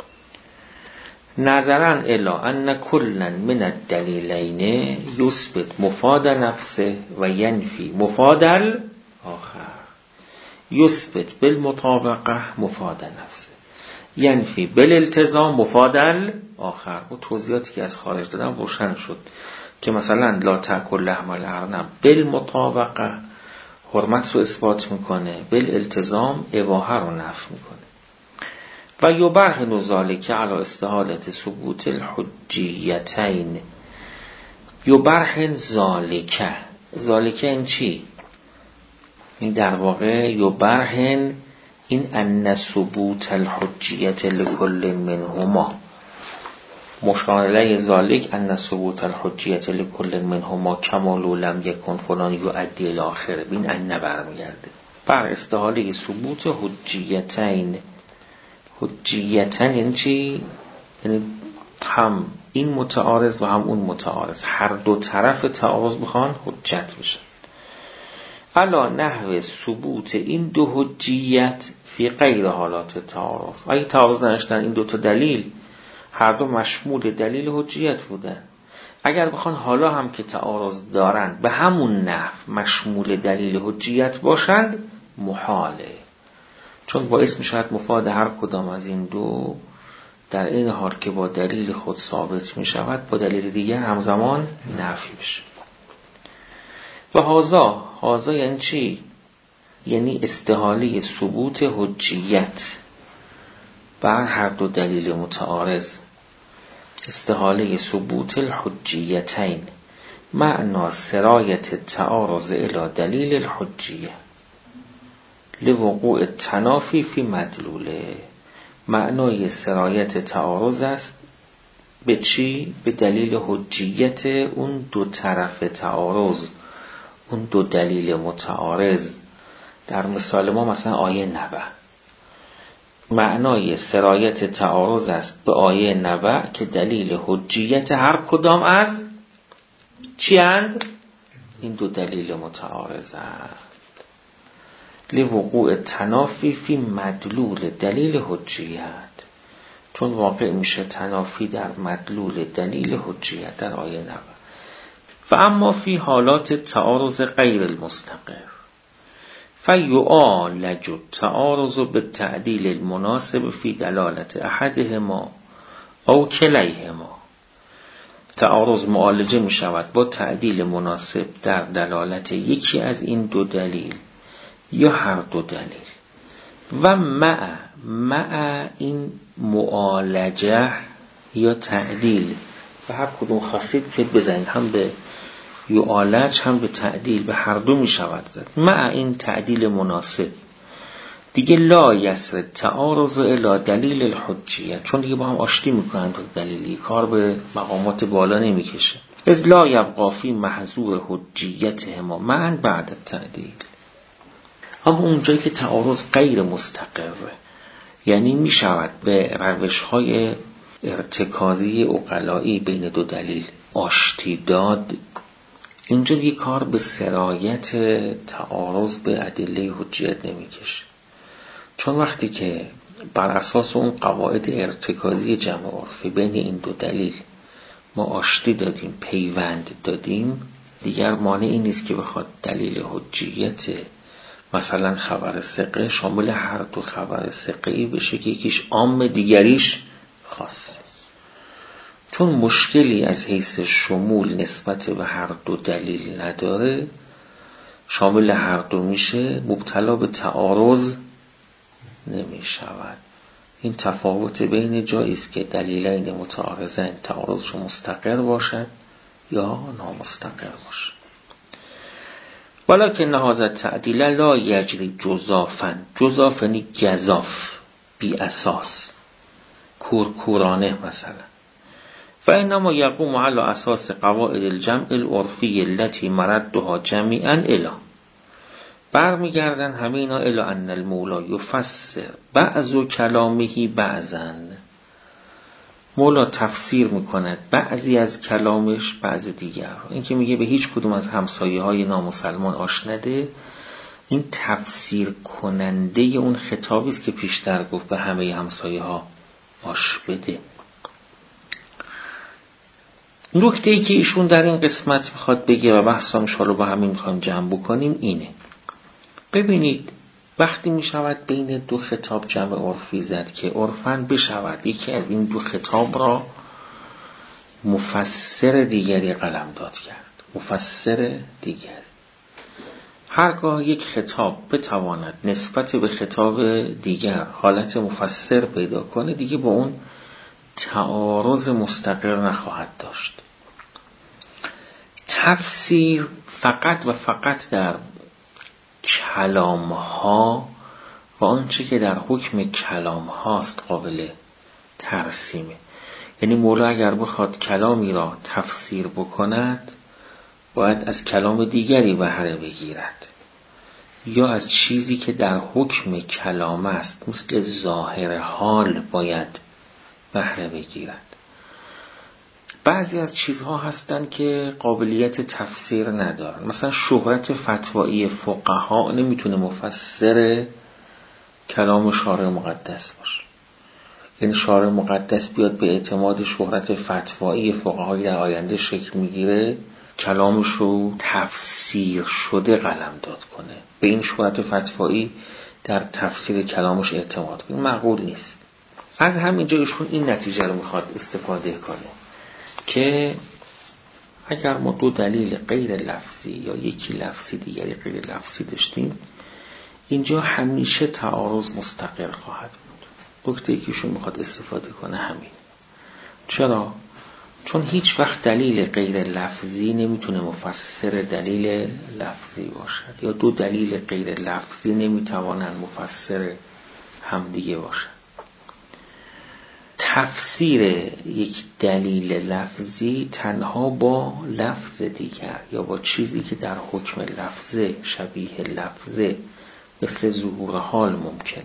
[SPEAKER 1] نظرا الی ان کلا من الدلیلین یثبت مفاد نفسه و ینفی مفاد الاخر، یثبت بالمطابقه مفاد نفسه، ینفی بالالتزام مفاد الاخر. و توضیحاتی که از خارج دادم روشن شد که مثلا لا تأکل لحم الارنب بالمطابقه حرمت رو اثبات میکنه، بالالتزام اباحه رو نفی میکنه. و یبرهن ذلک علی استحالة ثبوت الحجیتین، یبرهن ذلک، ذلک این چی؟ این در واقع یبرهن این ان ثبوت الحجیت لکل منهما، مشاهده ذلک ان ثبوت الحجیت لکل منهما کمال لم یکن فلان یؤدی الی آخره. بین ان برمیگرده بر استحاله ثبوت حجیتین. حجیتن یعنی چی؟ یعنی هم این متعارض و هم اون متعارض، هر دو طرف تعارض میخوان حجت بشن. علا نحو ثبوت این دو حجیت فی غیر حالات تعارض، اگه تعارض نداشتن این دو تا دلیل هر دو مشمول دلیل حجیت بودن، اگر بخوان حالا هم که تعارض دارن به همون نحو مشمول دلیل حجیت باشند محاله، چون باعث می شود مفاد هر کدام از این دو در این حال که با دلیل خود ثابت می شود با دلیل دیگر همزمان نفی بشه. و هازا هازا یعنی چی؟ یعنی استحاله ثبوت حجیت بر هر دو دلیل متعارض، استحاله ثبوت الحجیتین معنا سرایت تعارض الی دلیل الحجیه لوقوع تنافی فی مدلوله. معنای سرایت تعارض است به چی؟ به دلیل حجیت اون دو طرف تعارض، اون دو دلیل متعارض. در مثال ما مثلا آیه نبع، معنای سرایت تعارض است به آیه نبع که دلیل حجیت هر کدام از چی اند؟ این دو دلیل متعارض اند. لوقوع تنافی فی مدلول دلیل حجیت، چون واقع میشه تنافی در مدلول دلیل حجیت در آیه نبع. و اما فی حالات تعارض غیر المستقر فیعالج التعارض بالتعدیل المناسب فی دلالت احدهما او کلیهما. تعارض معالجه می شود با تعدیل مناسب در دلالت یکی از این دو دلیل یا هر دو دلیل. و مع مع این معالجه یا تعدیل و هر کدوم خواستید که بزنید، هم به یعالج هم به تعدیل، به هر دو می شود زد. مع این تعدیل مناسب دیگه لا یسر تعارض الی دلیل الحجیه، چون دیگه با هم آشتی میکنن تو دلیلی، کار به مقامات بالا نمیکشه. از لا یبقا فی محظور حجیتهما معا بعد التعدیل. اما اونجایی که تعارض غیر مستقره، یعنی می شود به روش های ارتکازی عقلایی بین دو دلیل آشتی داد، اینجا دیگه کار به سرایت تعارض به ادله حجیت نمیکشه، چون وقتی که بر اساس اون قواعد ارتکازی جمع عرفی بین این دو دلیل ما آشتی دادیم، پیوند دادیم، دیگر مانعی نیست که بخواد دلیل حجیت مثلا خبر ثقه شامل هر دو خبر ثقه‌ای بشه که یکیش عام دیگریش خاص، چون مشکلی از حیث شمول نسبت به هر دو دلیل نداره، شامل هر دو میشه، مبتلا به تعارض نمی شود. این تفاوت بین جایی است که دلیلین متعارضین تعارضش مستقر باشد یا نامستقر باشد. ولکن هذا التعدیل لا یجری جزافا، جزاف یعنی گزاف، بی اساس، کورکورانه مثلا، فإنما يقوم على اساس قواعد الجمع العرفی التي مردها جمیعا الی، برمیگردن همه اینا الی ان المولا یفسر بعض کلامه بعضا، مولا تفسیر میکند بعضی از کلامش بعض دیگر. این که میگه به هیچ کدوم از همسایه های نامسلمان آش نده، این تفسیر کننده اون خطابی است که پیشتر گفت به همه همسایه ها آش بده. نکته ای که ایشون در این قسمت میخواد بگه و بحث ان شاءالله با همین میخوایم جمع بکنیم اینه. ببینید وقتی میشود بین دو خطاب جمع عرفی زد که عرفاً بشود یکی از این دو خطاب را مفسر دیگری قلمداد کرد، مفسر دیگری. هرگاه یک خطاب بتواند نسبت به خطاب دیگر حالت مفسر پیدا کنه، دیگه با اون تعارض مستقر نخواهد داشت. تفسیر فقط و فقط در کلام ها و آنچه که در حکم کلام هاست قابل ترسیمه. یعنی مولا اگر بخواد کلامی را تفسیر بکند باید از کلام دیگری بهره بگیرد یا از چیزی که در حکم کلام است مثل ظاهر حال باید بهره بگیرد. بعضی از چیزها هستند که قابلیت تفسیر ندارن، مثلا شهرت فتوایی فقها نمیتونه مفسر کلام شارع مقدس باشه. یعنی شارع مقدس بیاد به اعتماد شهرت فتوایی فقهای در آینده شکل میگیره کلامش رو تفسیر شده قلمداد کنه، به این شهرت فتوایی در تفسیر کلامش اعتماد کنه، معقول نیست. از همین جایشون این نتیجه رو میخواد استفاده کنه که اگر ما دو دلیل غیر لفظی یا یکی لفظی دیگری غیر لفظی داشتیم، اینجا همیشه تعارض مستقر خواهد بود. نکته که ایشون میخواد استفاده کنه همین. چرا؟ چون هیچ وقت دلیل غیر لفظی نمیتونه مفسر دلیل لفظی باشد یا دو دلیل غیر لفظی نمیتوانند مفسر همدیگه باشد. تفسیر یک دلیل لفظی تنها با لفظ دیگر یا با چیزی که در حکم لفظه شبیه لفظه مثل ظهور حال ممکنه.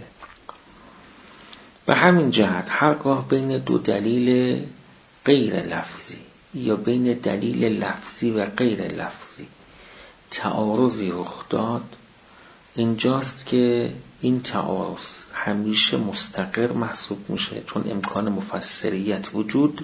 [SPEAKER 1] به همین جهت هرگاه بین دو دلیل غیر لفظی یا بین دلیل لفظی و غیر لفظی تعارضی رخ داد، اینجاست که این تعارض همیشه مستقر محسوب میشه چون امکان مفسریت وجود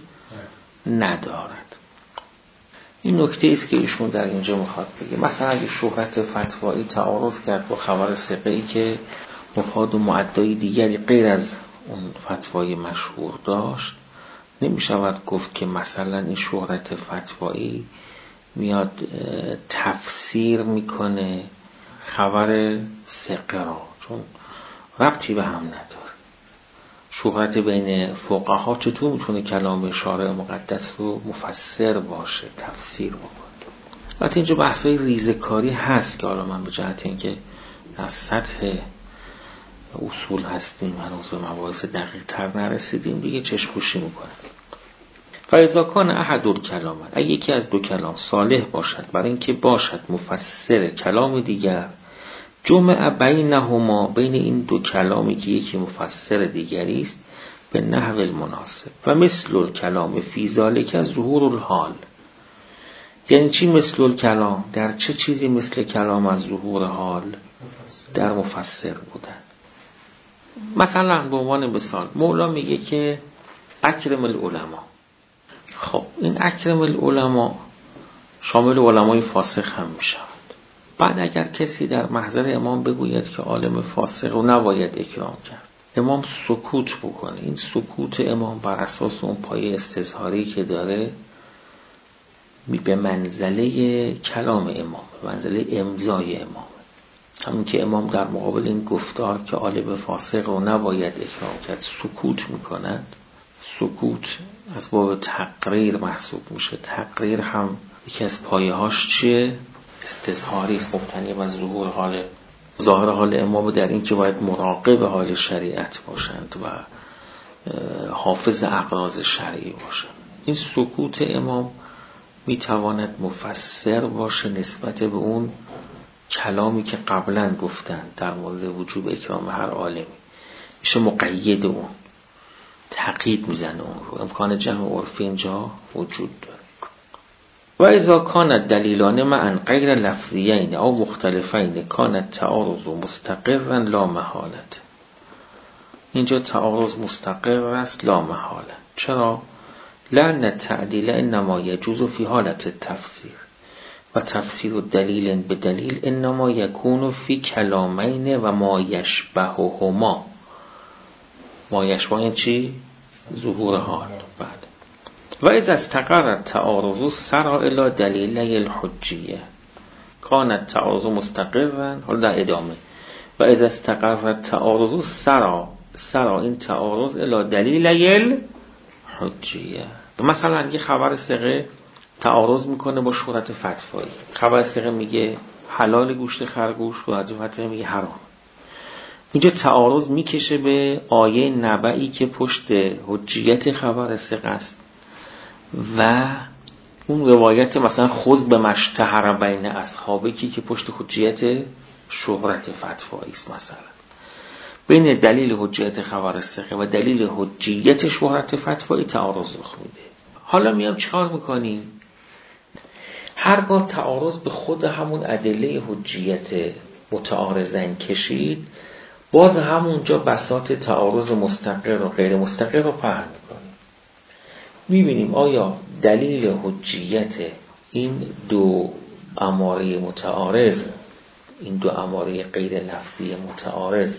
[SPEAKER 1] ندارد. این نکته است که ایشون در اینجا میخواد بگه. مثلا اگه شهرت فتوایی تعارض کرد با خبر ثقه‌ای که مفاد و معدای دیگری غیر از اون فتوای مشهور داشت، نمیشود گفت که مثلا این شهرت فتوایی میاد تفسیر میکنه خبر ثقه را، چون ربطی به هم نداره. شهرت بین فقها چطور میتونه کلام شارع مقدس رو مفسر باشه، تفسیر بکنه؟ البته اینجا بحثای ریزکاری هست که حالا من به جهت اینکه از سطح اصول هستیم هنوز به مباحث دقیق تر نرسیدیم دیگه چشم‌پوشی میکنه. فاذا کان احد الکلام، اگه یکی از دو کلام صالح باشد برای اینکه باشد مفسر کلام دیگر، جمع بینهما، بین این دو کلامی که یکی مفسر دیگری است، به نحو المناسب و مثل الکلام فی ذلک ظهور الحال. یعنی چی مثل الکلام؟ در چه چیزی مثل کلام از ظهور حال؟ در مفسر بودن. مثلا به عنوان مثال مولا میگه که اکرم العلماء. خب این اکرم العلماء شامل علمای فاسق هم میشه. بعد اگر کسی در محضر امام بگوید که عالم فاسق رو نباید اکرام کرد، امام سکوت بکنه، این سکوت امام بر اساس اون پایه استظهاری که داره به منزله کلام امام، به منزله امضای امام. همون که امام در مقابل این گفتار که عالم فاسق رو نباید اکرام کرد سکوت میکند، سکوت از باب تقریر محسوب میشه. تقریر هم یکی از پایه هاش چیه؟ استظهاری است، مبتنی بر ظهور حال، ظاهر حال امام در این که باید مراقب حال شریعت باشند و حافظ اغراض شرعی باشند. این سکوت امام میتواند مفسر باشه نسبت به اون کلامی که قبلا گفتن در مورد وجوب اکرام هر عالمی، میشه مقید اون، تقیید میزنه اون رو. امکان جمع عرفی اینجا وجود داره. و اذا کانت دلیلان معا غیر لفظیین او مختلفین کانت تعارض مستقرا لا محالت. اینجا تعارض مستقر است لا محاله. چرا؟ لأن التعدیل انما یجوز فی حالت التفسیر و تفسیر دلیل به دلیل انما یکون فی کلامین و ما یشبههما. ما یشبه این چی؟ ظهور حال. بله. و اذا استقر التعارض سرا الی دلیل الحجیه کانت تعارض مستقرا. حالا در ادامه و اذا استقر التعارض سرا سرا این تعارض الی دلیل الحجیه. مثلا یه خبر ثقه تعارض میکنه با شهرت فتوایی. خبر ثقه میگه حلال گوشت خرگوش و حدیث فتوایی میگه حرام. اینجا تعارض میکشه به آیه نبعی که پشت حجیت خبر ثقه است و اون روایت مثلا خذ به مشتهر بین اصحابه کی که پشت حجیت شهرت فتوایی است. مثلا بین دلیل حجیت خبر ثقه و دلیل حجیت شهرت فتوایی تعارض رخ میده. حالا میام چیکار میکنیم؟ هرگاه تعارض به خود همون ادله حجیت متعارضین کشید، باز همونجا بساط تعارض مستقر و غیر مستقر رو فهم میکنیم. میبینیم آیا دلیل حجیت این دو اماره متعارض، این دو اماره غیر لفظی متعارض،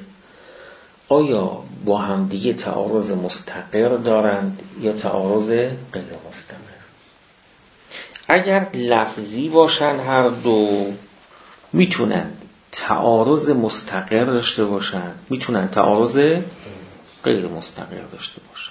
[SPEAKER 1] آیا با هم دیگه تعارض مستقر دارند یا تعارض غیر مستقر؟ اگر لفظی باشن هر دو، میتونن تعارض مستقر داشته باشن، میتونن تعارض غیر مستقر داشته باشن.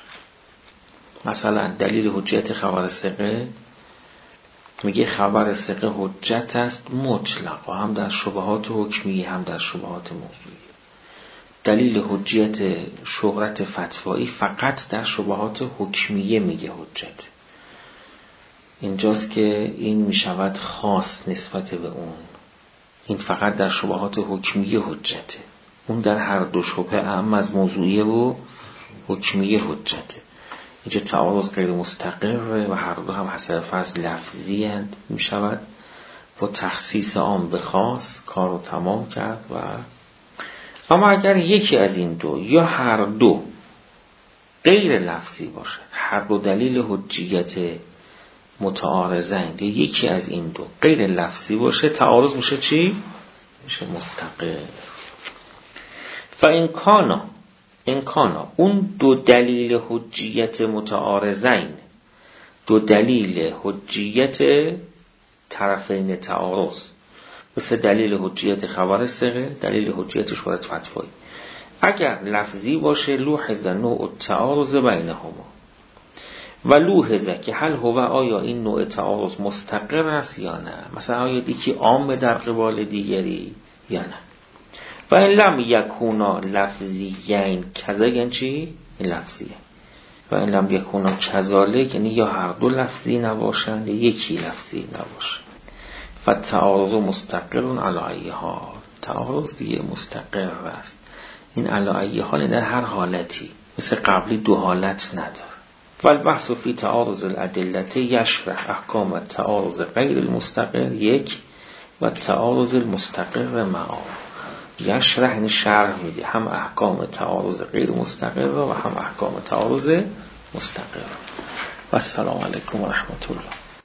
[SPEAKER 1] مثلا دلیل حجیت خبر ثقه میگه خبر ثقه حجت است مطلق، هم در شبهات حکمی هم در شبهات موضوعی. دلیل حجیت شهرت فتوایی فقط در شبهات حکمیه میگه حجت. اینجاست که این میشود خاص نسبت به اون. این فقط در شبهات حکمیه حجته، اون در هر دو شبهه اهم از موضوعیه و حکمیه حجته. اینجا تعارض غیر مستقر و هر دو هم حسب فرض لفظی هست، میشود با تخصیص عام به خاص کار رو تمام کرد. و اما اگر یکی از این دو یا هر دو غیر لفظی باشد، هر دو دلیل حجیت متعارضند یا یکی از این دو غیر لفظی باشه، تعارض میشه چی؟ میشه مستقل. و این کانا این کانا اون دو دلیل حجیت متعارضین، دو دلیل حجیت طرفین تعارض، مثل دلیل حجیت خبر ثقه، دلیل حجیت شهرت فتوایی، اگر لفظی باشه لوحظ نوع تعارض بینهما و لوحظه که هل هو آیا این نوع تعارض مستقر است یا نه. مثلا آیا یکی عام در قبال دیگری یا نه. و این لم یکونا لفظیین کذا یعنی چی؟ این لفظیه. و این لم یکونا کذالک یعنی یا هر دو لفظی نباشند یا یکی لفظی نباشند. فالتعارض مستقر علی ای حال. تعارض دیگه مستقر است. این علی ای حال در هر حالتی، مثل قبلی دو حالت نداره. والبحث فی تعارض الادله یشرح احکام تعارض غیر المستقر یک و تعارض المستقر معا. یشرح یعنی شرح میده هم احکام تعارض غیر مستقر و هم احکام تعارض مستقر. و السلام علیکم و رحمت الله.